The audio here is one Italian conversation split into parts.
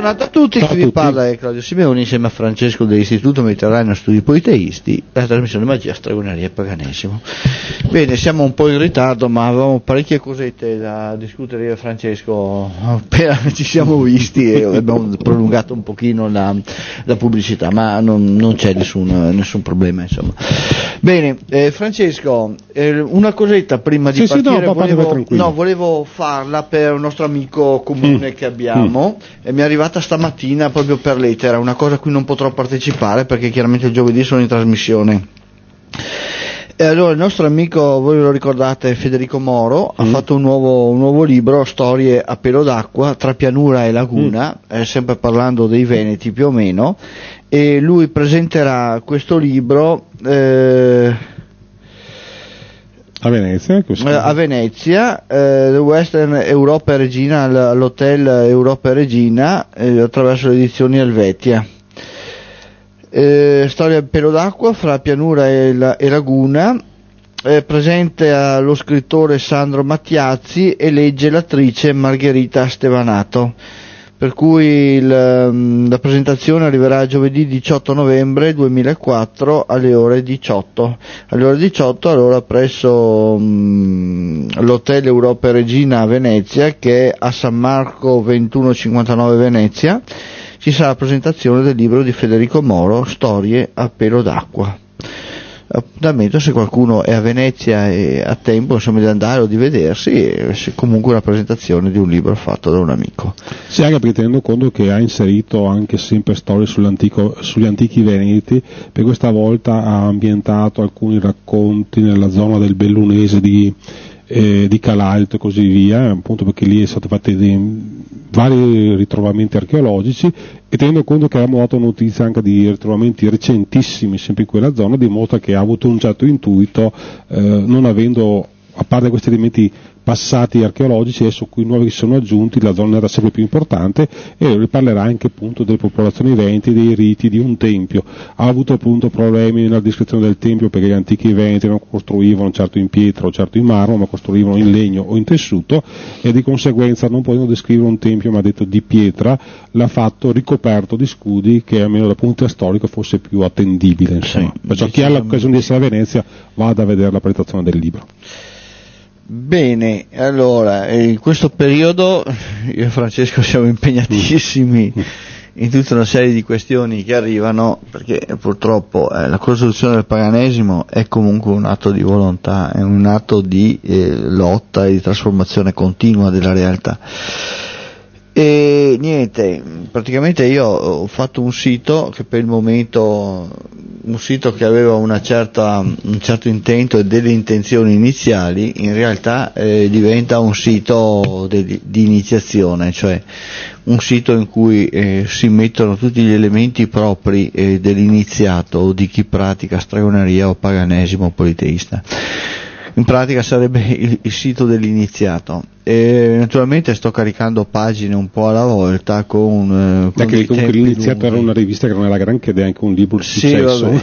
giornata a tutti, Ciao qui a vi tutti. parla è Claudio Simeoni insieme a Francesco dell'Istituto Mediterraneo Studi Politeisti, la trasmissione Magia, Stregoneria e Paganesimo. Bene, siamo un po' in ritardo, ma avevamo parecchie cosette da discutere io e Francesco appena ci siamo visti e abbiamo prolungato un pochino la pubblicità, ma non c'è nessun problema, insomma. Bene, Francesco, una cosetta prima di partire, volevo farla per un nostro amico comune che abbiamo e mi è arrivata stamattina proprio per lettera, una cosa a cui non potrò partecipare perché chiaramente il giovedì sono in trasmissione. E allora il nostro amico, voi lo ricordate, Federico Moro, ha fatto un nuovo libro, Storie a pelo d'acqua tra pianura e laguna, sempre parlando dei Veneti più o meno, e lui presenterà questo libro a Venezia, The Western Europa Regina, all'Hotel Europa Regina, attraverso le edizioni Helvetia. Storia a pelo d'acqua fra pianura e laguna, presente allo scrittore Sandro Mattiazzi e legge l'attrice Margherita Stevanato, per cui la presentazione arriverà giovedì 18 novembre 2004 alle ore 18. Alle ore 18 allora presso l'Hotel Europa Regina a Venezia, che è a San Marco 2159 Venezia, ci sarà la presentazione del libro di Federico Moro, Storie a pelo d'acqua. Appuntamento se qualcuno è a Venezia e ha tempo insomma di andare o di vedersi, comunque una presentazione di un libro fatto da un amico. Sì, anche perché tenendo conto che ha inserito anche sempre storie sugli antichi veneti, per questa volta ha ambientato alcuni racconti nella zona del Bellunese di Calalto e così via, appunto perché lì sono stati fatti vari ritrovamenti archeologici, e tenendo conto che abbiamo dato notizia anche di ritrovamenti recentissimi sempre in quella zona, dimostra che ha avuto un certo intuito, non avendo, a parte questi elementi passati archeologici, adesso qui nuovi che sono aggiunti, la zona era sempre più importante, e riparlerà anche appunto delle popolazioni veneti, dei riti di un tempio. Ha avuto appunto problemi nella descrizione del tempio perché gli antichi veneti non costruivano certo in pietra o certo in marmo, ma costruivano in legno o in tessuto, e di conseguenza non potendo descrivere un tempio ma ha detto di pietra, l'ha fatto ricoperto di scudi che almeno dal punto storico fosse più attendibile, insomma. Perciò chi ha l'occasione di essere a Venezia vada a vedere la presentazione del libro. Bene, allora in questo periodo io e Francesco siamo impegnatissimi in tutta una serie di questioni che arrivano, perché purtroppo la costruzione del paganesimo è comunque un atto di volontà, è un atto di lotta e di trasformazione continua della realtà. E niente, praticamente io ho fatto un sito che per il momento, un sito che aveva un certo intento e delle intenzioni iniziali, in realtà diventa un sito di iniziazione, cioè un sito in cui si mettono tutti gli elementi propri dell'iniziato o di chi pratica stregoneria o paganesimo politeista. In pratica sarebbe il sito dell'iniziato, e naturalmente sto caricando pagine un po' alla volta con dei tempi l'iniziato lunghi. Era una rivista che non era granché, ed è anche un libro di successo.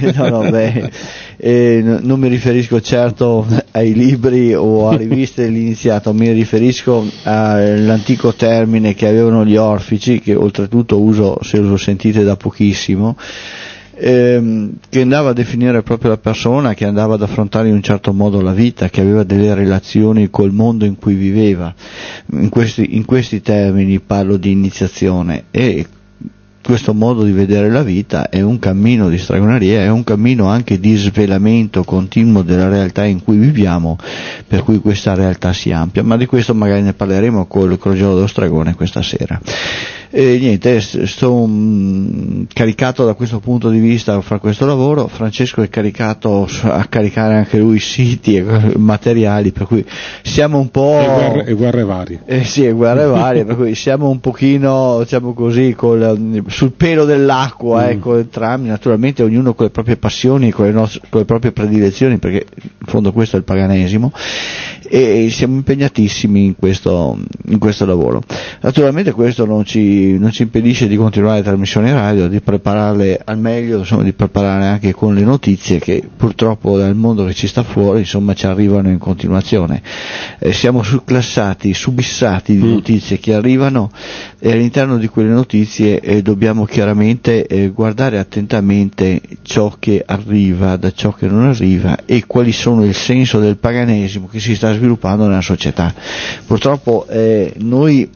Non mi riferisco certo ai libri o a riviste dell'iniziato, mi riferisco all'antico termine che avevano gli orfici, che oltretutto uso, se lo sentite, da pochissimo, che andava a definire proprio la persona che andava ad affrontare in un certo modo la vita, che aveva delle relazioni col mondo in cui viveva. In questi termini parlo di iniziazione, e questo modo di vedere la vita è un cammino di stregoneria, è un cammino anche di svelamento continuo della realtà in cui viviamo, per cui questa realtà si amplia, ma di questo magari ne parleremo col Crogiolo dello Stregone questa sera. E niente, sto caricato da questo punto di vista a fare questo lavoro. Francesco è caricato a caricare anche lui siti e materiali, per cui siamo un po' e guerre varie. Sì, guerre varie, per cui siamo un pochino, diciamo così, sul pelo dell'acqua, entrambi, naturalmente ognuno con le proprie passioni, con le proprie predilezioni, perché in fondo questo è il paganesimo, e siamo impegnatissimi in questo lavoro. Naturalmente questo non ci impedisce di continuare le trasmissioni radio, di prepararle al meglio, insomma, di preparare anche con le notizie che purtroppo dal mondo che ci sta fuori, insomma, ci arrivano in continuazione. Siamo subclassati, subissati di notizie che arrivano, e all'interno di quelle notizie dobbiamo chiaramente guardare attentamente ciò che arriva da ciò che non arriva e quali sono il senso del paganesimo che si sta sviluppando nella società. Purtroppo noi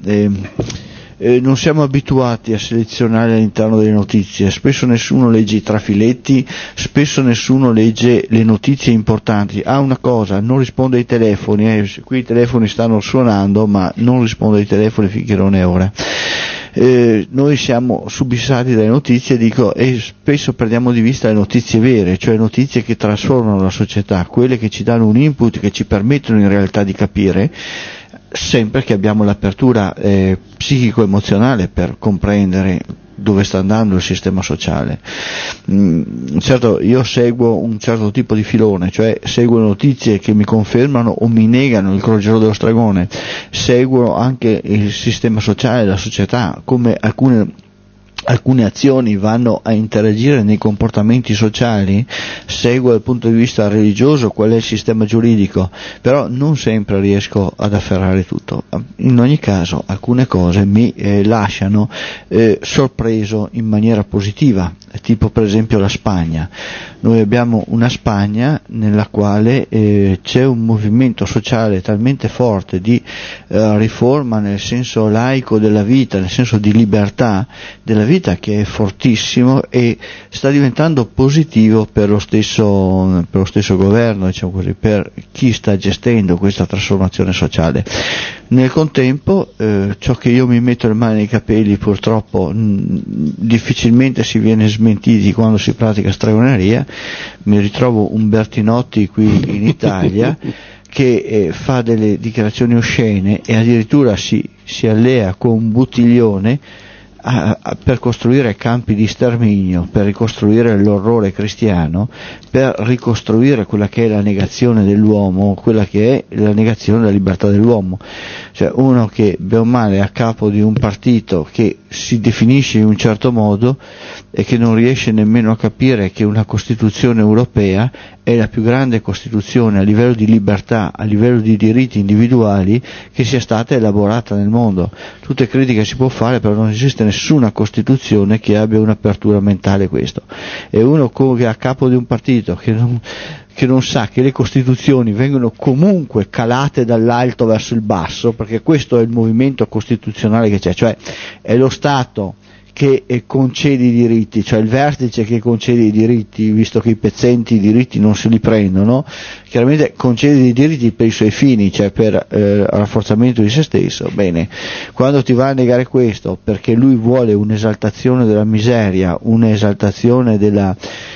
non siamo abituati a selezionare all'interno delle notizie, spesso nessuno legge i trafiletti, spesso nessuno legge le notizie importanti. Una cosa, non risponde ai telefoni, qui i telefoni stanno suonando, ma non risponde ai telefoni finché non è ora. Noi siamo subissati dalle notizie, e spesso perdiamo di vista le notizie vere, cioè notizie che trasformano la società, quelle che ci danno un input, che ci permettono in realtà di capire, sempre che abbiamo l'apertura psichico-emozionale per comprendere dove sta andando il sistema sociale. Certo, io seguo un certo tipo di filone, cioè seguo notizie che mi confermano o mi negano il crociero dello stregone, seguo anche il sistema sociale, la società, come alcune azioni vanno a interagire nei comportamenti sociali, seguo dal punto di vista religioso qual è il sistema giuridico, però non sempre riesco ad afferrare tutto. In ogni caso alcune cose mi lasciano sorpreso in maniera positiva, tipo per esempio la Spagna. Noi abbiamo una Spagna nella quale c'è un movimento sociale talmente forte di riforma nel senso laico della vita, nel senso di libertà della vita, che è fortissimo e sta diventando positivo per lo stesso governo, diciamo così, per chi sta gestendo questa trasformazione sociale. Nel contempo ciò che io mi metto le mani nei capelli, purtroppo difficilmente si viene smentiti quando si pratica stregoneria. Mi ritrovo un Bertinotti qui in Italia che fa delle dichiarazioni oscene e addirittura si allea con Buttiglione per costruire campi di sterminio, per ricostruire l'orrore cristiano, per ricostruire quella che è la negazione dell'uomo, quella che è la negazione della libertà dell'uomo. Cioè uno che bene o male è a capo di un partito che si definisce in un certo modo e che non riesce nemmeno a capire che una Costituzione europea è la più grande Costituzione a livello di libertà, a livello di diritti individuali che sia stata elaborata nel mondo. Tutte critiche si può fare, però non esiste nessuna Costituzione che abbia un'apertura mentale questo. E uno che è a capo di un partito che non sa che le Costituzioni vengono comunque calate dall'alto verso il basso, perché questo è il movimento costituzionale che c'è, cioè è lo Stato che concede i diritti, cioè il vertice che concede i diritti, visto che i pezzenti i diritti non se li prendono, chiaramente concede i diritti per i suoi fini, cioè per rafforzamento di se stesso. Bene, quando ti va a negare questo perché lui vuole un'esaltazione della miseria, un'esaltazione della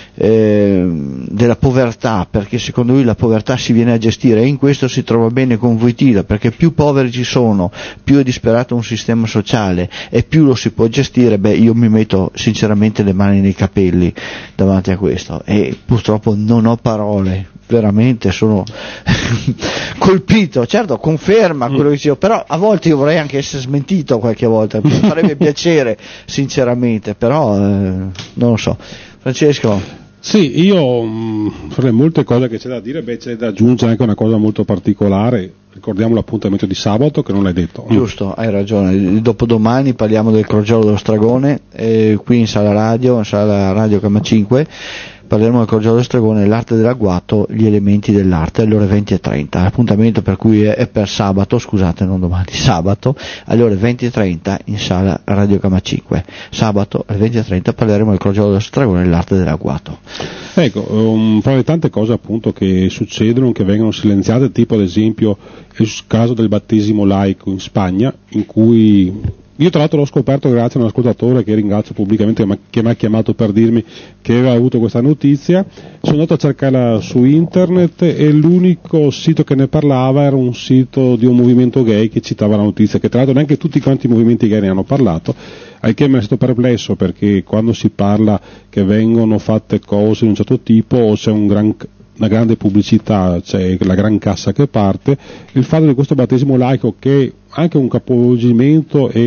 povertà, perché secondo lui la povertà si viene a gestire, e in questo si trova bene con Wojtyla, perché più poveri ci sono, più è disperato un sistema sociale e più lo si può gestire. Io mi metto sinceramente le mani nei capelli davanti a questo e purtroppo non ho parole, veramente sono colpito. Certo, conferma quello che dicevo, però a volte io vorrei anche essere smentito qualche volta, mi farebbe piacere sinceramente, però non lo so. Francesco? Sì, io farei molte cose che c'è da dire, c'è da aggiungere anche una cosa molto particolare. Ricordiamo l'appuntamento di sabato, che non l'hai detto. Giusto, hai ragione. Dopodomani parliamo del Crogiolo dello Stragone, qui in sala radio Gamma 5. Parleremo del Crogiolo dello Stregone, l'arte dell'agguato, gli elementi dell'arte, alle ore 20:30. L'appuntamento per cui è per sabato, scusate, non domani, sabato, alle ore 20:30 in sala Radio Gamma 5. Sabato alle 20:30 parleremo del Crogiolo dello Stregone, l'arte dell'agguato. Ecco, fra le tante cose appunto che succedono, che vengono silenziate, tipo ad esempio il caso del battesimo laico in Spagna, in cui io tra l'altro l'ho scoperto grazie a un ascoltatore che ringrazio pubblicamente, che mi ha chiamato per dirmi che aveva avuto questa notizia. Sono andato a cercarla su internet e l'unico sito che ne parlava era un sito di un movimento gay che citava la notizia, che tra l'altro neanche tutti quanti i movimenti gay ne hanno parlato, al che mi è stato perplesso, perché quando si parla che vengono fatte cose di un certo tipo o c'è una grande pubblicità, c'è la gran cassa che parte, il fatto di questo battesimo laico, che è anche un capovolgimento e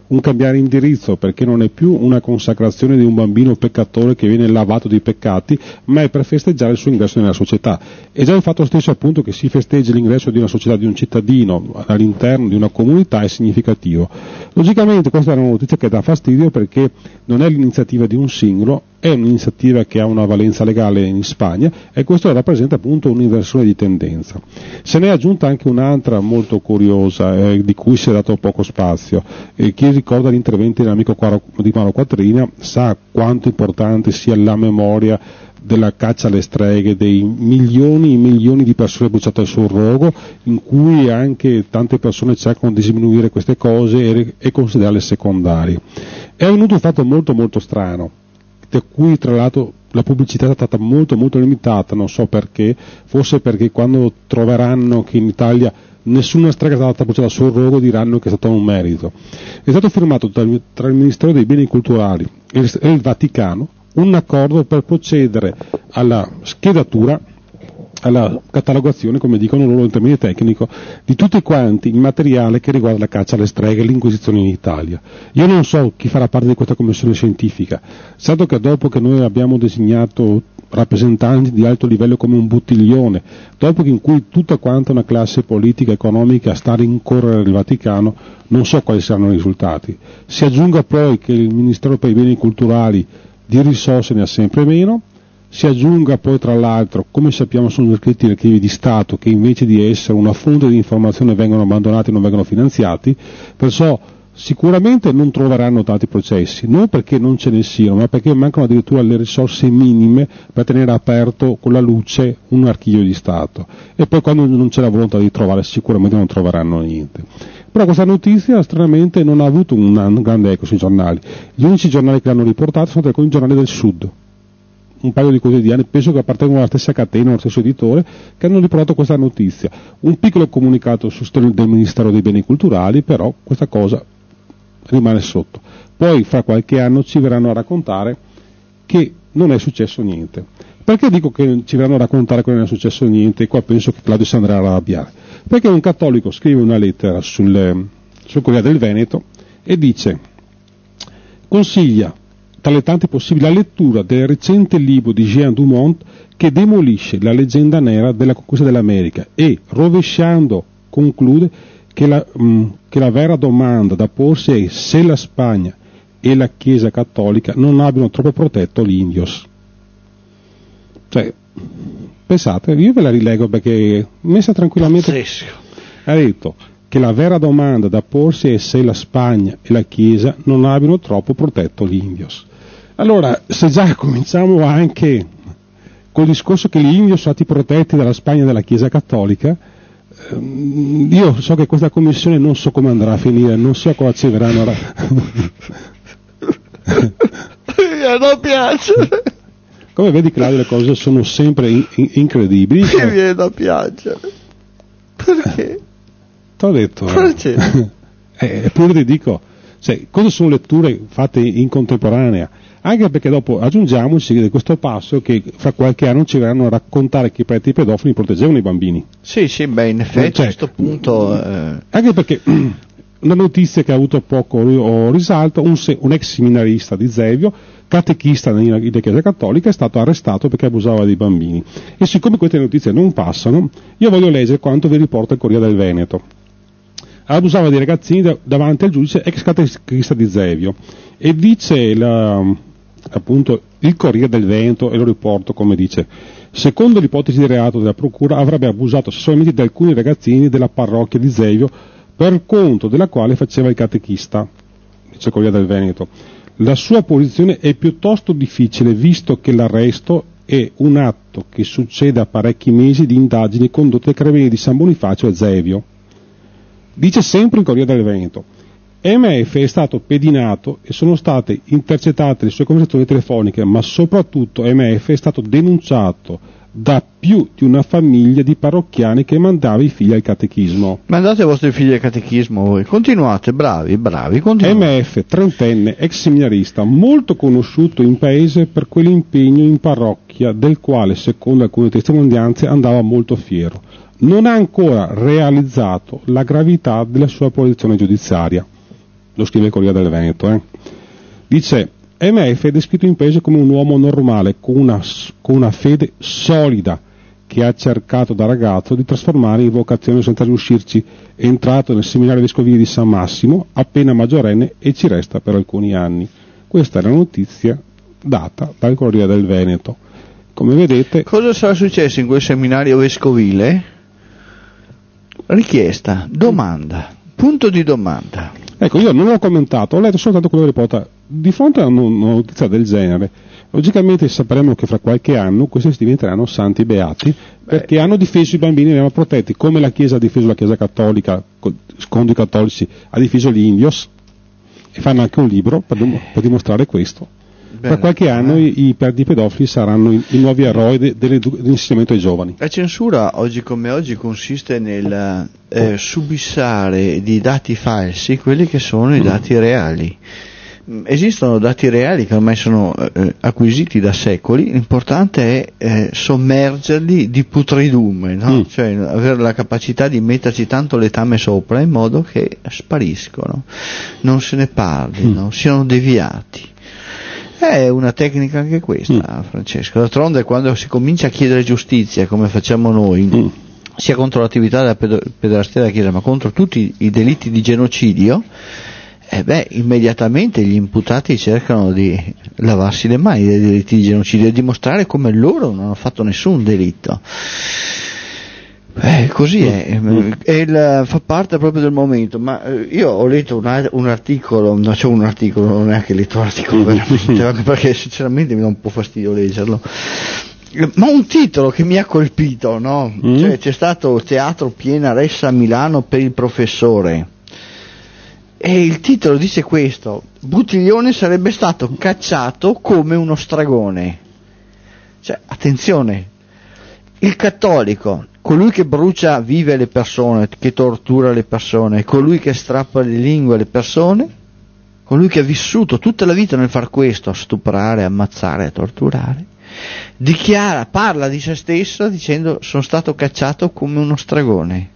un cambiare indirizzo, perché non è più una consacrazione di un bambino peccatore che viene lavato di peccati, ma è per festeggiare il suo ingresso nella società. E già il fatto stesso appunto che si festeggi l'ingresso di una società, di un cittadino all'interno di una comunità è significativo. Logicamente questa è una notizia che dà fastidio, perché non è l'iniziativa di un singolo, è un'iniziativa che ha una valenza legale in Spagna, e questo rappresenta appunto un'inversione di tendenza. Se ne è aggiunta anche un'altra molto curiosa, di cui si è dato poco spazio. Chi ricorda gli interventi dell'amico di Mauro Quattrina sa quanto importante sia la memoria della caccia alle streghe, dei milioni e milioni di persone bruciate sul rogo, in cui anche tante persone cercano di diminuire queste cose e considerarle secondarie. È avvenuto un fatto molto molto strano, da cui tra l'altro la pubblicità è stata molto molto limitata, non so perché, forse perché quando troveranno che in Italia nessuna strega è stata bruciata sul rogo diranno che è stato un merito. È stato firmato tra il Ministero dei Beni Culturali e il Vaticano un accordo per procedere alla schedatura, alla catalogazione, come dicono loro in termini tecnico, di tutti quanti il materiale che riguarda la caccia alle streghe e l'Inquisizione in Italia. Io non so chi farà parte di questa commissione scientifica, certo che dopo che noi abbiamo designato rappresentanti di alto livello come un Buttiglione, dopo che in cui tutta quanta una classe politica e economica sta a rincorrere il Vaticano, non so quali saranno i risultati. Si aggiunga poi che il Ministero per i Beni Culturali di risorse ne ha sempre meno, si aggiunga poi tra l'altro, come sappiamo sono scritti gli archivi di Stato, che invece di essere una fonte di informazione vengono abbandonati e non vengono finanziati, perciò sicuramente non troveranno tanti processi, non perché non ce ne siano, ma perché mancano addirittura le risorse minime per tenere aperto con la luce un archivio di Stato, e poi quando non c'è la volontà di trovare sicuramente non troveranno niente. Però questa notizia stranamente non ha avuto un grande eco sui giornali. Gli unici giornali che l'hanno riportato sono alcuni giornali del Sud, un paio di quotidiani, penso che appartengono alla stessa catena, allo stesso editore, che hanno riportato questa notizia. Un piccolo comunicato del Ministero dei Beni Culturali, però questa cosa rimane sotto. Poi fra qualche anno ci verranno a raccontare che non è successo niente. Perché dico che ci verranno a raccontare che non è successo niente? E qua penso che Claudio si andrà a arrabbiare. Perché un cattolico scrive una lettera sul Corriere del Veneto e dice: consiglia tra le tante possibili la lettura del recente libro di Jean Dumont che demolisce la leggenda nera della conquista dell'America e, rovesciando, conclude che la vera domanda da porsi è se la Spagna e la Chiesa Cattolica non abbiano troppo protetto gli indios. Cioè, pensate, io ve la rilego perché messa tranquillamente. Pazzesco. Ha detto che la vera domanda da porsi è se la Spagna e la Chiesa non abbiano troppo protetto gli indios. Allora, se già cominciamo anche col discorso che gli indios sono stati protetti dalla Spagna e dalla Chiesa Cattolica, io so che questa commissione non so come andrà a finire, non so cosa ci verranno non piace. Come vedi, Claudio, le cose sono sempre incredibili. Mi viene da piangere. Perché? T'ho detto. Perché? Eppure ti dico, cosa sono letture fatte in contemporanea? Anche perché dopo aggiungiamoci di questo passo che fra qualche anno ci verranno a raccontare che i preti pedofili proteggevano i bambini. Sì, in effetti a questo punto. Anche perché una notizia che ha avuto poco risalto, un ex seminarista di Zevio, catechista nella Chiesa Cattolica, è stato arrestato perché abusava dei bambini. E siccome queste notizie non passano, io voglio leggere quanto vi riporta il Corriere del Veneto. Abusava dei ragazzini davanti al giudice, ex catechista di Zevio, e dice appunto il Corriere del Veneto, e lo riporto come dice: secondo l'ipotesi di reato della procura avrebbe abusato sessualmente di alcuni ragazzini della parrocchia di Zevio, per conto della quale faceva il catechista, dice il Corriere del Veneto. La sua posizione è piuttosto difficile, visto che l'arresto è un atto che succede a parecchi mesi di indagini condotte dai carabinieri di San Bonifacio a Zevio. Dice sempre il Corriere del Veneto: MF è stato pedinato e sono state intercettate le sue conversazioni telefoniche, ma soprattutto MF è stato denunciato da più di una famiglia di parrocchiani che mandava i figli al catechismo. Mandate i vostri figli al catechismo voi, continuate, bravi, continuate. MF, trentenne, ex seminarista, molto conosciuto in paese per quell'impegno in parrocchia, del quale, secondo alcune testimonianze, andava molto fiero. Non ha ancora realizzato la gravità della sua posizione giudiziaria. lo scrive il Corriere del Veneto. Dice: MF è descritto in paese come un uomo normale, con una fede solida, che ha cercato da ragazzo di trasformare in vocazione senza riuscirci. È entrato nel seminario vescovile di San Massimo appena maggiorenne e ci resta per alcuni anni. Questa è la notizia data dal Corriere del Veneto. Come vedete, cosa sarà successo in quel seminario vescovile? Richiesta, domanda, punto di domanda. Ecco, io non ho commentato, ho letto soltanto quello che riporta. Di fronte a una notizia del genere, logicamente sapremo che fra qualche anno questi diventeranno santi beati, perché hanno difeso i bambini, li hanno protetti, come la Chiesa ha difeso la Chiesa cattolica, secondo i cattolici ha difeso gli indios, e fanno anche un libro per dimostrare questo. Fra qualche anno i pedofili saranno i nuovi eroi dell'insegnamento ai giovani. La censura oggi come oggi consiste nel subissare di dati falsi quelli che sono i dati reali. Esistono dati reali che ormai sono acquisiti da secoli, l'importante è sommergerli di putridume, no? Cioè avere la capacità di metterci tanto letame sopra in modo che spariscono, non se ne parlino, siano deviati. È una tecnica anche questa, Francesco. D'altronde, quando si comincia a chiedere giustizia, come facciamo noi, sia contro l'attività della pederastia della Chiesa, ma contro tutti i delitti di genocidio, immediatamente gli imputati cercano di lavarsi le mani dai delitti di genocidio e dimostrare come loro non hanno fatto nessun delitto. Così è, fa parte proprio del momento. Ma io ho letto un articolo, non c'è un articolo, non è neanche letto l'articolo veramente, anche perché sinceramente mi dà un po' fastidio leggerlo, ma un titolo che mi ha colpito, no? Cioè, c'è stato Teatro Piena Ressa a Milano per il professore, e il titolo dice questo: Buttiglione sarebbe stato cacciato come uno stragone. Cioè, attenzione, il cattolico, colui che brucia vive le persone, che tortura le persone, colui che strappa le lingue alle persone, colui che ha vissuto tutta la vita nel far questo, a stuprare, ammazzare, a torturare, parla di se stesso dicendo: sono stato cacciato come uno stragone.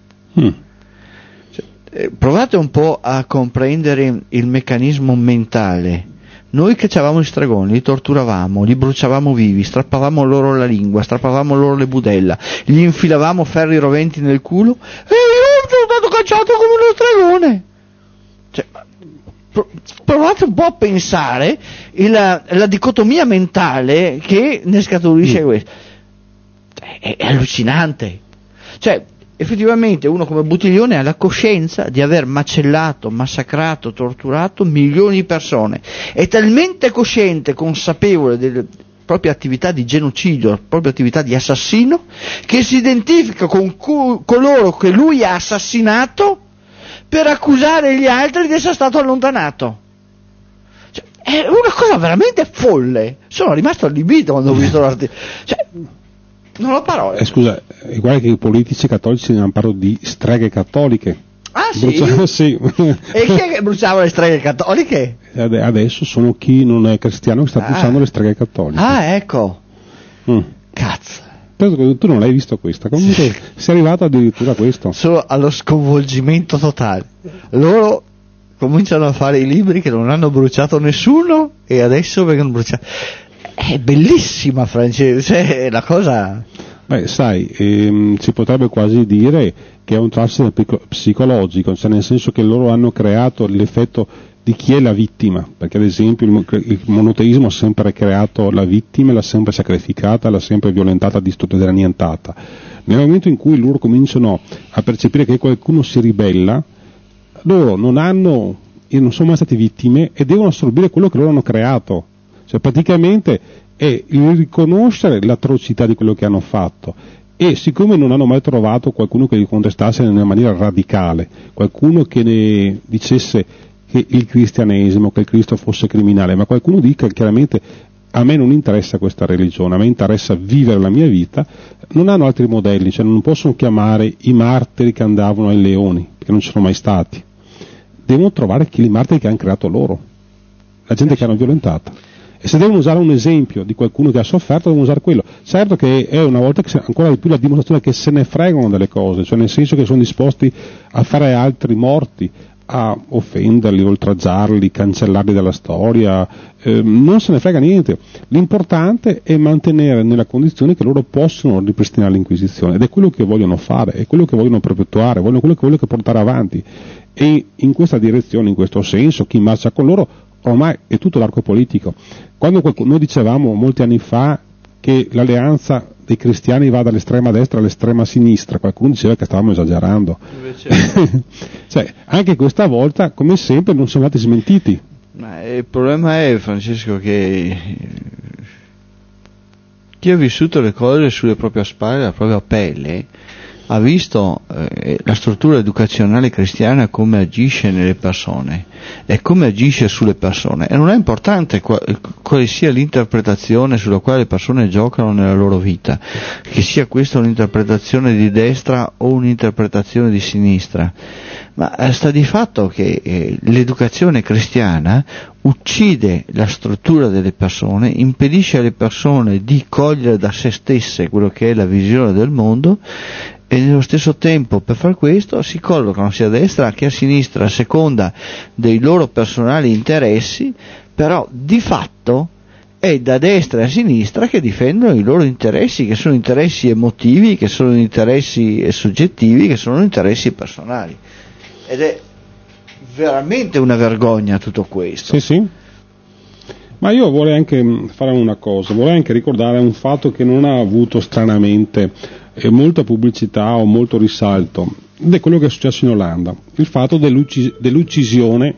Provate un po' a comprendere il meccanismo mentale. Noi cacciavamo gli stragoni, li torturavamo, li bruciavamo vivi, strappavamo loro la lingua, strappavamo loro le budella, gli infilavamo ferri roventi nel culo, e io sono stato cacciato come uno stragone. Cioè, provate un po' a pensare la dicotomia mentale che ne scaturisce questo. È allucinante. Cioè, effettivamente uno come Buttiglione ha la coscienza di aver macellato, massacrato, torturato milioni di persone, è talmente cosciente, consapevole delle proprie attività di genocidio, proprie attività di assassino, che si identifica con coloro che lui ha assassinato per accusare gli altri di essere stato allontanato. Cioè, è una cosa veramente folle. Sono rimasto allibito quando ho visto l'articolo. Cioè, non ho parole. Scusa, guarda che i politici cattolici ne hanno parlato di streghe cattoliche. Ah sì? Sì. E chi è che bruciava le streghe cattoliche? Adesso sono chi non è cristiano che sta bruciando le streghe cattoliche. Ah, ecco. Cazzo. Tu non l'hai visto questa? Comunque sei arrivato addirittura a questo. Solo allo sconvolgimento totale. Loro cominciano a fare i libri che non hanno bruciato nessuno e adesso vengono bruciati. È bellissima, Francesco, è la cosa. Sai, si potrebbe quasi dire che è un trust psicologico, cioè nel senso che loro hanno creato l'effetto di chi è la vittima, perché ad esempio il monoteismo ha sempre creato la vittima, l'ha sempre sacrificata, l'ha sempre violentata, distrutta ed annientata. Nel momento in cui loro cominciano a percepire che qualcuno si ribella, loro non sono mai stati vittime e devono assorbire quello che loro hanno creato. Cioè praticamente è il riconoscere l'atrocità di quello che hanno fatto, e siccome non hanno mai trovato qualcuno che li contestasse in una maniera radicale, qualcuno che ne dicesse che il cristianesimo, che il Cristo fosse criminale, ma qualcuno dica chiaramente: a me non interessa questa religione, a me interessa vivere la mia vita, non hanno altri modelli, cioè non possono chiamare i martiri che andavano ai leoni, perché non ci sono mai stati, devono trovare i martiri che hanno creato loro, la gente che hanno violentato. E se devono usare un esempio di qualcuno che ha sofferto, devono usare quello. Certo che è una volta che ancora di più la dimostrazione che se ne fregano delle cose, cioè nel senso che sono disposti a fare altri morti, a offenderli, oltraggiarli, cancellarli dalla storia, non se ne frega niente. L'importante è mantenere nella condizione che loro possono ripristinare l'Inquisizione, ed è quello che vogliono fare, è quello che vogliono perpetuare, quello che vogliono portare avanti, e in questa direzione, in questo senso, chi marcia con loro ormai è tutto l'arco politico. Quando noi dicevamo molti anni fa che l'alleanza dei cristiani va dall'estrema destra all'estrema sinistra, qualcuno diceva che stavamo esagerando. Cioè, anche questa volta, come sempre, non siamo stati smentiti. Ma il problema è, Francesco, che chi ha vissuto le cose sulle proprie spalle, la propria pelle, ha visto la struttura educazionale cristiana come agisce nelle persone e come agisce sulle persone, e non è importante quale sia l'interpretazione sulla quale le persone giocano nella loro vita, che sia questa un'interpretazione di destra o un'interpretazione di sinistra, ma sta di fatto che l'educazione cristiana uccide la struttura delle persone, impedisce alle persone di cogliere da se stesse quello che è la visione del mondo, e nello stesso tempo per far questo si collocano sia a destra che a sinistra a seconda dei loro personali interessi, però di fatto è da destra e a sinistra che difendono i loro interessi, che sono interessi emotivi, che sono interessi soggettivi, che sono interessi personali, ed è veramente una vergogna tutto questo. Sì. Ma io vorrei anche fare una cosa, vorrei anche ricordare un fatto che non ha avuto stranamente molta pubblicità o molto risalto, ed è quello che è successo in Olanda, il fatto dell'uccisione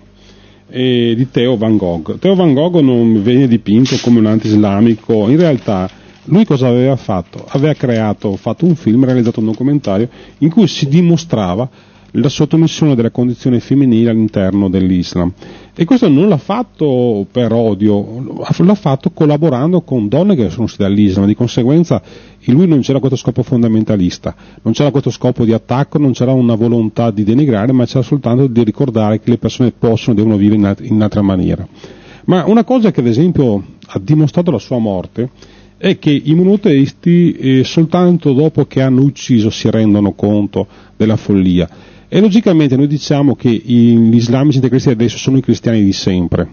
di Theo van Gogh. Theo van Gogh non viene dipinto come un anti-islamico, in realtà lui cosa aveva fatto? Aveva fatto un film, realizzato un documentario in cui si dimostrava la sottomissione della condizione femminile all'interno dell'Islam, e questo non l'ha fatto per odio, l'ha fatto collaborando con donne che sono uscite dall'Islam. Di conseguenza in lui non c'era questo scopo fondamentalista, non c'era questo scopo di attacco, non c'era una volontà di denigrare, ma c'era soltanto di ricordare che le persone devono vivere in un'altra maniera. Ma una cosa che ad esempio ha dimostrato la sua morte è che i monoteisti soltanto dopo che hanno ucciso si rendono conto della follia. E logicamente noi diciamo che gli islamici integristi adesso sono i cristiani di sempre.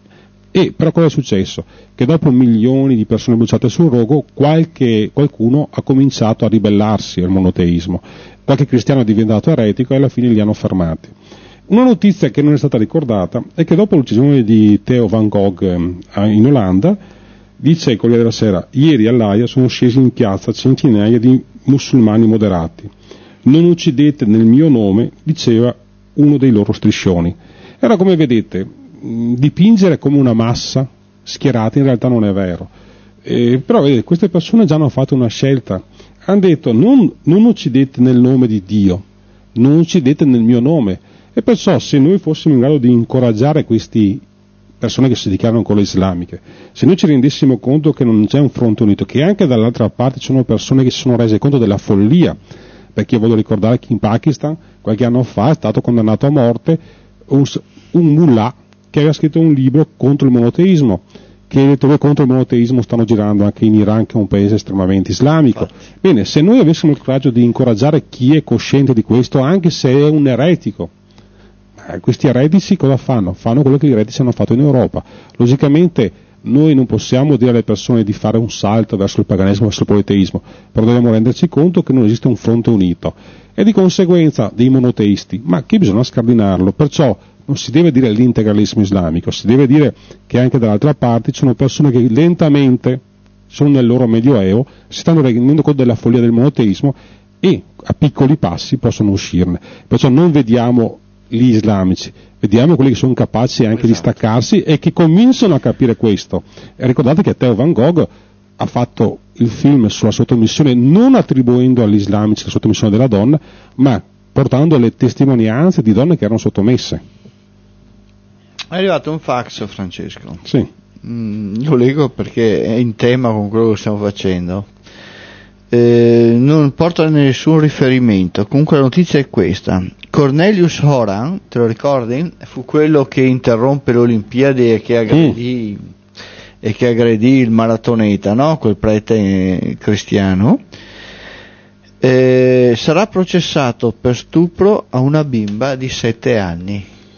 E però cosa è successo? Che dopo milioni di persone bruciate sul rogo, qualcuno ha cominciato a ribellarsi al monoteismo. Qualche cristiano è diventato eretico e alla fine li hanno fermati. Una notizia che non è stata ricordata è che dopo l'uccisione di Theo van Gogh in Olanda, dice il Corriere della Sera: ieri all'Aia sono scesi in piazza centinaia di musulmani moderati. Non uccidete nel mio nome, diceva uno dei loro striscioni. Era, come vedete, dipingere come una massa schierata in realtà non è vero. Però vedete, queste persone già hanno fatto una scelta, hanno detto non uccidete nel nome di Dio, non uccidete nel mio nome. E perciò se noi fossimo in grado di incoraggiare queste persone che si dichiarano ancora islamiche, se noi ci rendessimo conto che non c'è un fronte unito, che anche dall'altra parte ci sono persone che si sono rese conto della follia, perché io voglio ricordare che in Pakistan qualche anno fa è stato condannato a morte un mullah che aveva scritto un libro contro il monoteismo, che le letture contro il monoteismo stanno girando anche in Iran, che è un paese estremamente islamico. Bene, se noi avessimo il coraggio di incoraggiare chi è cosciente di questo, anche se è un eretico, questi eretici cosa fanno? Fanno quello che gli eretici hanno fatto in Europa. Logicamente noi non possiamo dire alle persone di fare un salto verso il paganesimo, verso il politeismo, però dobbiamo renderci conto che non esiste un fronte unito, e di conseguenza dei monoteisti, ma che bisogna scardinarlo. Perciò non si deve dire l'integralismo islamico, si deve dire che anche dall'altra parte ci sono persone che lentamente sono nel loro medioevo, si stanno rendendo conto della follia del monoteismo e a piccoli passi possono uscirne. Perciò non vediamo gli islamici, vediamo quelli che sono capaci anche di staccarsi e che cominciano a capire questo. E ricordate che Theo van Gogh ha fatto il film sulla sottomissione non attribuendo agli islamici la sottomissione della donna, ma portando le testimonianze di donne che erano sottomesse. È arrivato un fax, Francesco. Sì. Lo leggo perché è in tema con quello che stiamo facendo. Non porta nessun riferimento, comunque la notizia è questa. Cornelius Horan, te lo ricordi? Fu quello che interrompe le Olimpiadi e che aggredì il maratoneta, no? Quel prete cristiano. Sarà processato per stupro a una bimba di 7 anni.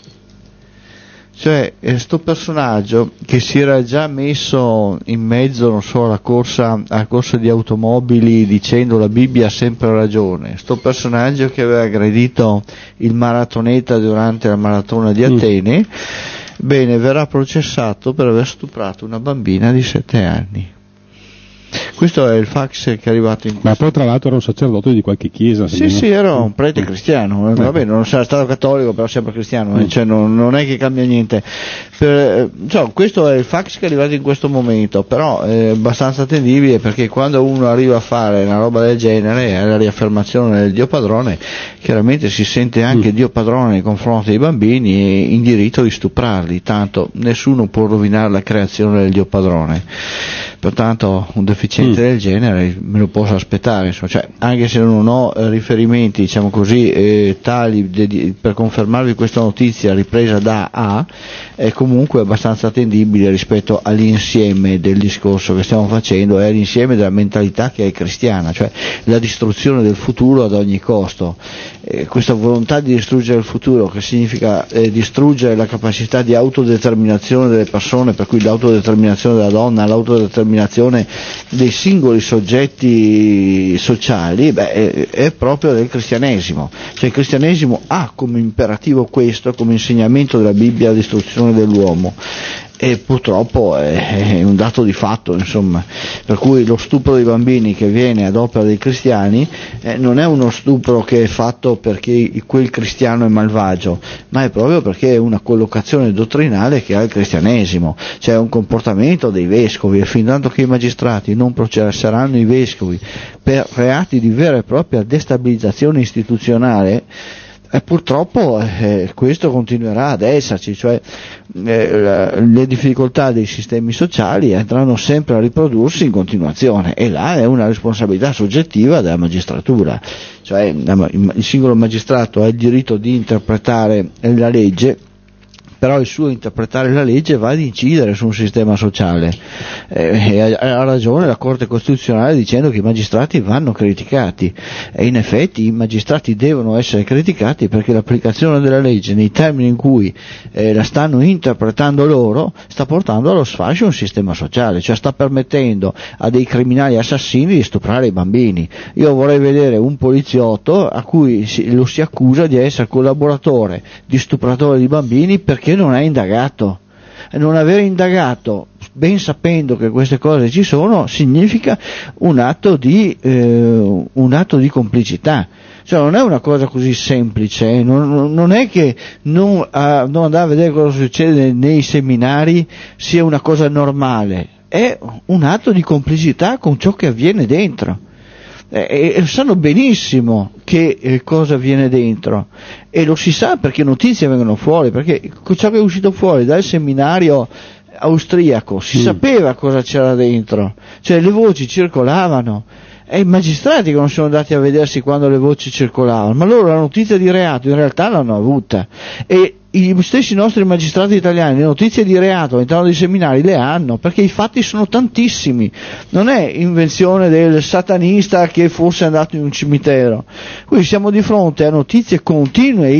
Cioè, sto personaggio che si era già messo in mezzo, non so, alla corsa di automobili dicendo la Bibbia ha sempre ragione, sto personaggio che aveva aggredito il maratoneta durante la maratona di Atene, bene, verrà processato per aver stuprato una bambina di 7 anni. Questo è il fax che è arrivato in... Ma poi tra l'altro era un sacerdote di qualche chiesa. Sì, era un prete cristiano, vabbè, non sarà stato cattolico, però sempre cristiano, cioè non è che cambia niente. Questo è il fax che è arrivato in questo momento, però è abbastanza attendibile, perché quando uno arriva a fare una roba del genere, è la riaffermazione del Dio padrone, chiaramente si sente anche Dio padrone nei confronti dei bambini e in diritto di stuprarli, tanto nessuno può rovinare la creazione del Dio padrone. Pertanto un deficiente del genere me lo posso aspettare, cioè, anche se non ho riferimenti, diciamo così, tali per confermarvi questa notizia ripresa da A, è comunque abbastanza attendibile rispetto all'insieme del discorso che stiamo facendo, è l'insieme della mentalità che è cristiana, cioè la distruzione del futuro ad ogni costo. Questa volontà di distruggere il futuro, che significa distruggere la capacità di autodeterminazione delle persone, per cui l'autodeterminazione della donna, l'autodeterminazione dei singoli soggetti sociali, è proprio del cristianesimo. Cioè il cristianesimo ha come imperativo questo, come insegnamento della Bibbia, la distruzione dell'uomo, e purtroppo è un dato di fatto, insomma, per cui lo stupro dei bambini che viene ad opera dei cristiani non è uno stupro che è fatto perché quel cristiano è malvagio, ma è proprio perché è una collocazione dottrinale che ha il cristianesimo, cioè un comportamento dei vescovi, e fin tanto che i magistrati non processeranno i vescovi per reati di vera e propria destabilizzazione istituzionale, purtroppo questo continuerà ad esserci, cioè le difficoltà dei sistemi sociali andranno sempre a riprodursi in continuazione, e là è una responsabilità soggettiva della magistratura, cioè il singolo magistrato ha il diritto di interpretare la legge, però il suo interpretare la legge va ad incidere su un sistema sociale, e ha ragione la Corte Costituzionale dicendo che i magistrati vanno criticati, e in effetti i magistrati devono essere criticati perché l'applicazione della legge nei termini in cui la stanno interpretando loro sta portando allo sfascio un sistema sociale, cioè sta permettendo a dei criminali assassini di stuprare i bambini. Io vorrei vedere un poliziotto a cui lo si accusa di essere collaboratore di stupratore di bambini perché non è indagato. Non aver indagato, ben sapendo che queste cose ci sono, significa un atto di complicità. Cioè non è una cosa così semplice, non è che non andare a vedere cosa succede nei seminari sia una cosa normale, è un atto di complicità con ciò che avviene dentro. E sanno benissimo che cosa avviene dentro, e lo si sa perché notizie vengono fuori, perché ciò che è uscito fuori dal seminario austriaco si sapeva cosa c'era dentro, cioè le voci circolavano, e i magistrati che non sono andati a vedersi quando le voci circolavano, ma loro la notizia di reato in realtà l'hanno avuta, e i stessi nostri magistrati italiani le notizie di reato all'interno dei seminari le hanno, perché i fatti sono tantissimi, non è invenzione del satanista che fosse andato in un cimitero. Qui siamo di fronte a notizie continue,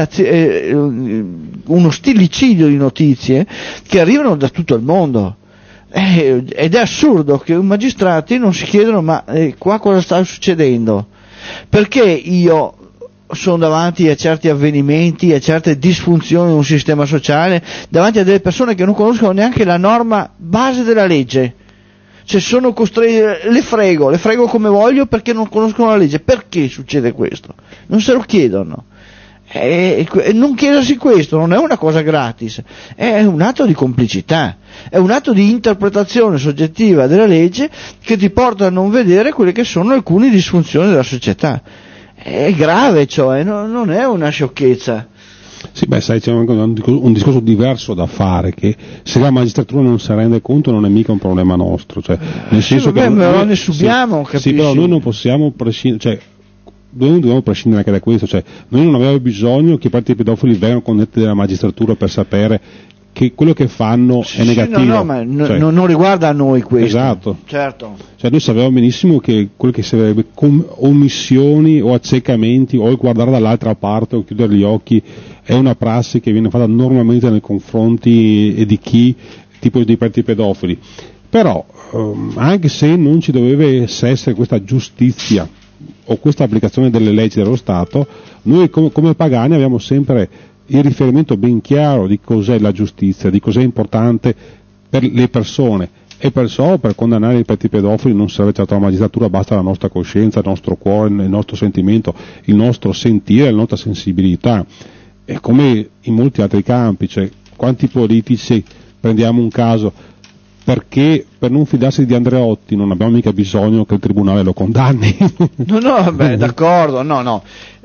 uno stillicidio di notizie che arrivano da tutto il mondo. Ed è assurdo che i magistrati non si chiedono ma qua cosa sta succedendo, perché io sono davanti a certi avvenimenti, a certe disfunzioni di un sistema sociale, davanti a delle persone che non conoscono neanche la norma base della legge, cioè sono costretti, le frego come voglio perché non conoscono la legge. Perché succede questo? Non se lo chiedono. Non chiedersi questo non è una cosa gratis, è un atto di complicità, è un atto di interpretazione soggettiva della legge che ti porta a non vedere quelle che sono alcune disfunzioni della società. È grave, cioè, non è una sciocchezza. Sì, sai, c'è anche un discorso diverso da fare, che se la magistratura non si rende conto non è mica un problema nostro, cioè, nel senso che però ne subiamo, capisci? Sì, però noi non possiamo prescindere, cioè, noi non dobbiamo prescindere anche da questo, cioè, noi non avevamo bisogno che i partiti pedofili vengano condotti dalla magistratura per sapere che quello che fanno è negativo. No, ma non riguarda a noi questo. Esatto. Certo. Cioè noi sappiamo benissimo che quello che sarebbe omissioni o accecamenti o il guardare dall'altra parte o chiudere gli occhi è una prassi che viene fatta normalmente nei confronti di chi, tipo dei preti pedofili. Però anche se non ci dovesse essere questa giustizia o questa applicazione delle leggi dello Stato, noi come pagani abbiamo sempre il riferimento ben chiaro di cos'è la giustizia, di cos'è importante per le persone, e perciò per condannare i preti pedofili non serve certo la magistratura, basta la nostra coscienza, il nostro cuore, il nostro sentimento, il nostro sentire, la nostra sensibilità. E come in molti altri campi, cioè quanti politici, prendiamo un caso, perché per non fidarsi di Andreotti non abbiamo mica bisogno che il tribunale lo condanni. No, beh, d'accordo, no.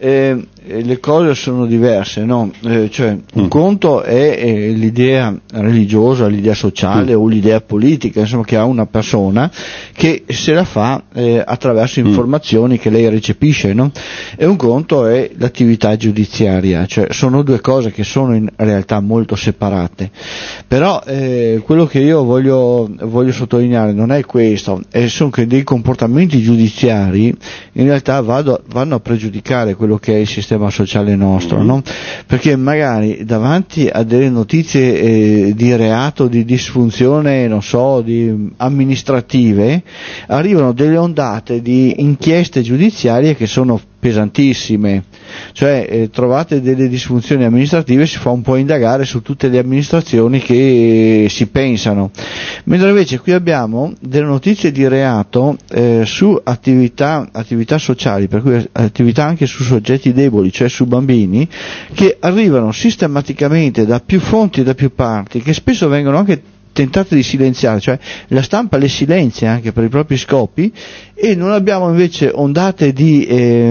Le cose sono diverse, no? Cioè, un conto è l'idea religiosa, l'idea sociale o l'idea politica, insomma, che ha una persona che se la fa attraverso informazioni che lei recepisce, no? E un conto è l'attività giudiziaria, cioè sono due cose che sono in realtà molto separate. Però quello che io voglio sottolineare non è questo, sono che dei comportamenti giudiziari in realtà vanno a pregiudicare quello che è il sistema sociale nostro, no? Perché magari davanti a delle notizie di reato, di disfunzione, non so, amministrative, arrivano delle ondate di inchieste giudiziarie che sono pesantissime, cioè trovate delle disfunzioni amministrative, si fa un po' indagare su tutte le amministrazioni che si pensano, mentre invece qui abbiamo delle notizie di reato su attività sociali, per cui attività anche su soggetti deboli, cioè su bambini, che arrivano sistematicamente da più fonti e da più parti, che spesso vengono anche tentate di silenziare, cioè la stampa le silenzia anche per i propri scopi, e non abbiamo invece ondate di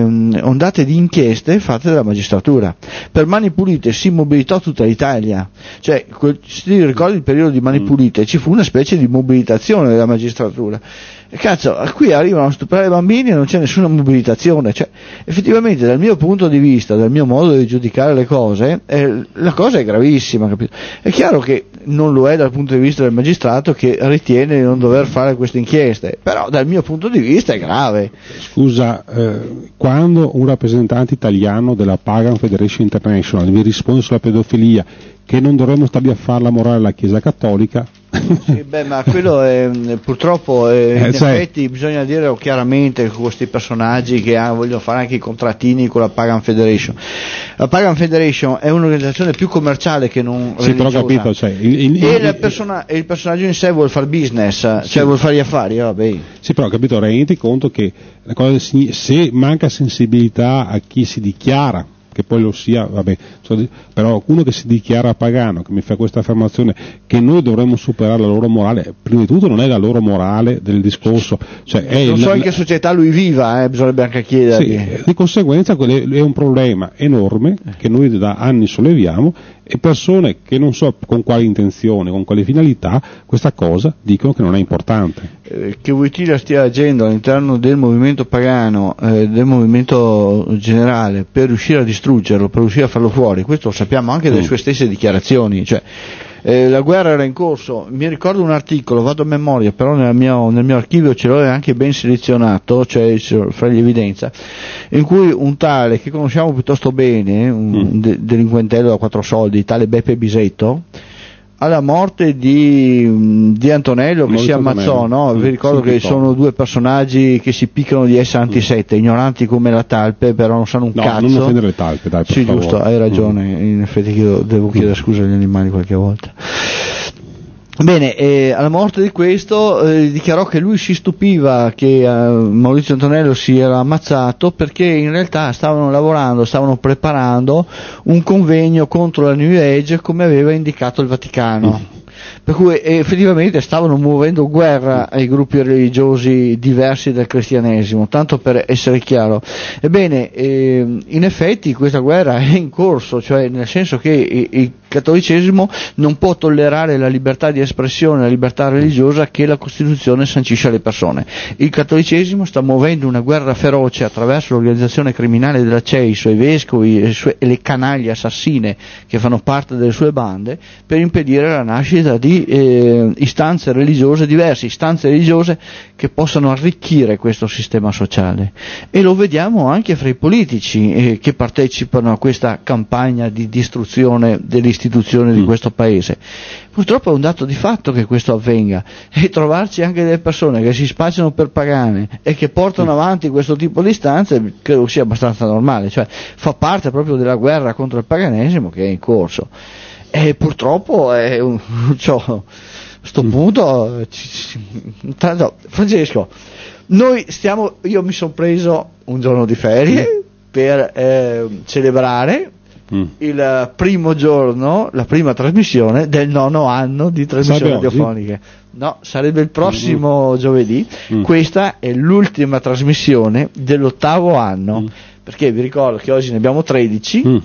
inchieste fatte dalla magistratura. Per Mani Pulite si mobilitò tutta l'Italia, cioè se ti ricordi il periodo di Mani Pulite ci fu una specie di mobilitazione della magistratura. Cazzo, qui arrivano a stuprare bambini e non c'è nessuna mobilitazione, cioè effettivamente dal mio punto di vista, dal mio modo di giudicare le cose, la cosa è gravissima, capito? È chiaro che non lo è dal punto di vista del magistrato che ritiene di non dover fare queste inchieste, però dal mio punto di vista è grave. Scusa, quando un rappresentante italiano della Pagan Federation International mi risponde sulla pedofilia che non dovremmo stargli a fare la morale alla Chiesa Cattolica. Sì, beh, ma quello è, purtroppo in effetti bisogna dirlo chiaramente con questi personaggi che vogliono fare anche i contrattini con la Pagan Federation. La Pagan Federation è un'organizzazione più commerciale che non religiosa. Però capito, cioè, il personaggio in sé vuole fare business, cioè vuole fare gli affari, vabbè. Sì, però capito, rendi conto che la cosa, se manca sensibilità a chi si dichiara, che poi lo sia, vabbè, però uno che si dichiara pagano, che mi fa questa affermazione che noi dovremmo superare la loro morale, prima di tutto non è la loro morale del discorso, cioè è non so in che società lui viva, bisognerebbe anche chiedergli. Sì, di conseguenza è un problema enorme che noi da anni solleviamo, e persone che non so con quali intenzione, con quale finalità questa cosa dicono che non è importante. Che Wojtyla stia agendo all'interno del movimento pagano, del movimento generale, per riuscire a distruggerlo, per riuscire a farlo fuori, questo lo sappiamo anche dalle sue stesse dichiarazioni, cioè la guerra era in corso. Mi ricordo un articolo, vado a memoria, però nel mio archivio ce l'ho anche ben selezionato, cioè fra gli evidenza, in cui un tale che conosciamo piuttosto bene, un delinquentello da 4 soldi, tale Beppe Bisetto, alla morte di Antonello che si ammazzò, no? Vi ricordo che sono due personaggi che si piccano di essere antisette, ignoranti come la talpe, però non sanno un cazzo. Non offendere le talpe, dai, per sì, favore. Giusto, hai ragione, in effetti io devo chiedere scusa agli animali qualche volta. Bene, alla morte di questo dichiarò che lui si stupiva che Maurizio Antonello si era ammazzato perché in realtà stavano preparando un convegno contro la New Age come aveva indicato il Vaticano. Per cui effettivamente stavano muovendo guerra ai gruppi religiosi diversi dal cristianesimo, tanto per essere chiaro. Ebbene, in effetti questa guerra è in corso, cioè nel senso che cattolicesimo non può tollerare la libertà di espressione, la libertà religiosa che la Costituzione sancisce alle persone. Il cattolicesimo sta muovendo una guerra feroce attraverso l'organizzazione criminale della CEI, i suoi vescovi e le canaglie assassine che fanno parte delle sue bande, per impedire la nascita di istanze religiose diverse, istanze religiose che possano arricchire questo sistema sociale. E lo vediamo anche fra i politici che partecipano a questa campagna di distruzione delle istituzioni di questo paese. Purtroppo è un dato di fatto che questo avvenga, e trovarci anche delle persone che si spacciano per pagane e che portano avanti questo tipo di istanze credo sia abbastanza normale, cioè fa parte proprio della guerra contro il paganesimo che è in corso. E purtroppo è sto punto Francesco, io mi sono preso un giorno di ferie per celebrare il primo giorno, la prima trasmissione del 9° anno di trasmissioni radiofoniche. No, sarebbe il prossimo giovedì. Questa è l'ultima trasmissione dell'8° anno, perché vi ricordo che oggi ne abbiamo 13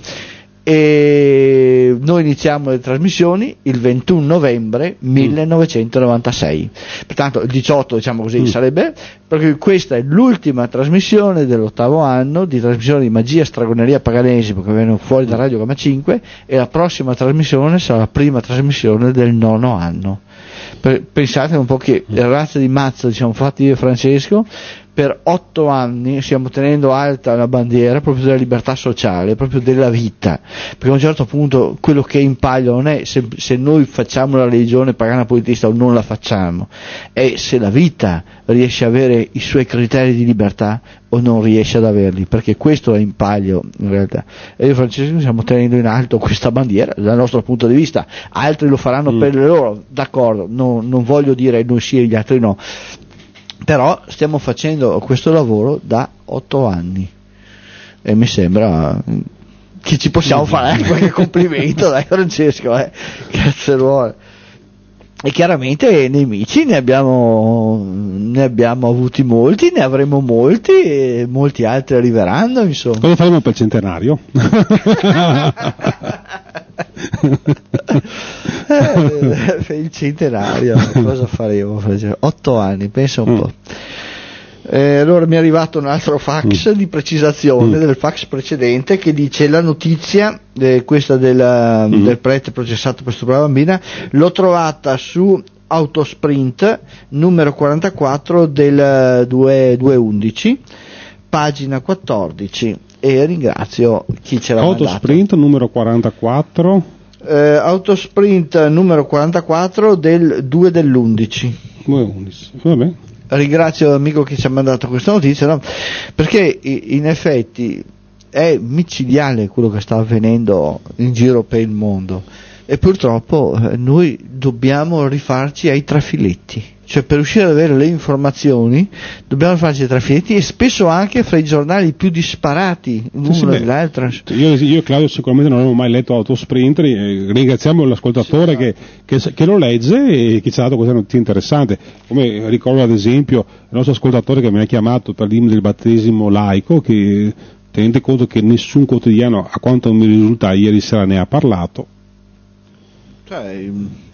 e noi iniziamo le trasmissioni il 21 novembre 1996, pertanto il 18 diciamo così sarebbe, perché questa è l'ultima trasmissione dell'8° anno di trasmissione di magia, stragoneria, paganesimo che vengono fuori da Radio Gamma 5, e la prossima trasmissione sarà la prima trasmissione del 9° anno. Pensate un po' che razza di mazzo ci siamo fatti io e Francesco. Per 8 anni stiamo tenendo alta la bandiera proprio della libertà sociale, proprio della vita, perché a un certo punto quello che è in palio non è se noi facciamo la religione pagana politista o non la facciamo, è se la vita riesce ad avere i suoi criteri di libertà o non riesce ad averli, perché questo è in palio in realtà. E io e Francesco stiamo tenendo in alto questa bandiera dal nostro punto di vista, altri lo faranno per le loro, d'accordo, non voglio dire noi sì e gli altri no, però stiamo facendo questo lavoro da 8 anni e mi sembra che ci possiamo fare qualche complimento, dai Francesco, cazzo vuole. E chiaramente nemici ne abbiamo avuti molti, ne avremo molti e molti altri arriveranno, insomma. Cosa faremo per il centenario? Il centenario, cosa faremo? 8 anni, pensa un po'. Allora mi è arrivato un altro fax di precisazione del fax precedente che dice: la notizia questa del prete processato per stuprare la bambina l'ho trovata su Autosprint numero 44 del 2/11, pagina 14, e ringrazio chi ce l'ha mandato. Autosprint numero 44, Autosprint numero 44 del 2/11. 2/11, vabbè. Ringrazio l'amico che ci ha mandato questa notizia, no? Perché in effetti è micidiale quello che sta avvenendo in giro per il mondo, e purtroppo noi dobbiamo rifarci ai trafiletti, cioè per riuscire ad avere le informazioni dobbiamo rifarci ai trafiletti, e spesso anche fra i giornali più disparati l'uno e l'altro. Io e Claudio sicuramente non abbiamo mai letto Autosprint, ringraziamo l'ascoltatore che lo legge e che ci ha dato questa notizia interessante, come ricordo ad esempio il nostro ascoltatore che mi ha chiamato per l'Inno del battesimo laico, che tenete conto che nessun quotidiano, a quanto mi risulta ieri sera, ne ha parlato. Cioè,